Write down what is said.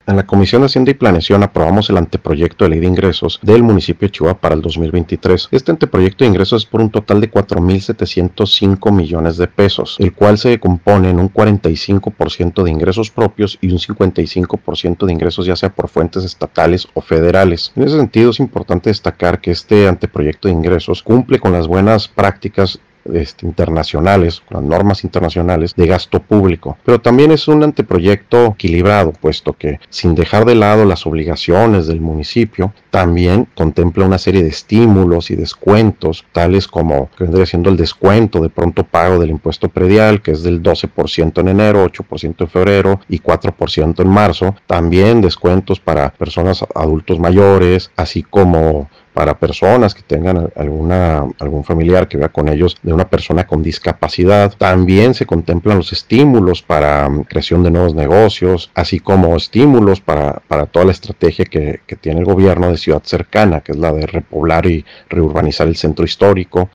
En la Comisión de Hacienda y Planeación aprobamos el anteproyecto de ley de ingresos del municipio de Chihuahua para el 2023. Este anteproyecto de ingresos es por un total de 4.705 millones de pesos, el cual se compone en un 45% de ingresos propios y un 55% de ingresos ya sea por fuentes estatales o federales. En ese sentido es importante destacar que este anteproyecto de ingresos cumple con las buenas prácticas internacionales, las normas internacionales de gasto público, pero también es un anteproyecto equilibrado, puesto que sin dejar de lado las obligaciones del municipio, también contempla una serie de estímulos y descuentos, tales como que vendría siendo el descuento de pronto pago del impuesto predial, que es del 12% en enero, 8% en febrero y 4% en marzo, también descuentos para personas adultos mayores, así como para personas que tengan algún familiar que vea con ellos de una persona con discapacidad. También se contemplan los estímulos para creación de nuevos negocios, así como estímulos para toda la estrategia que tiene el gobierno de ciudad cercana, que es la de repoblar y reurbanizar el centro histórico.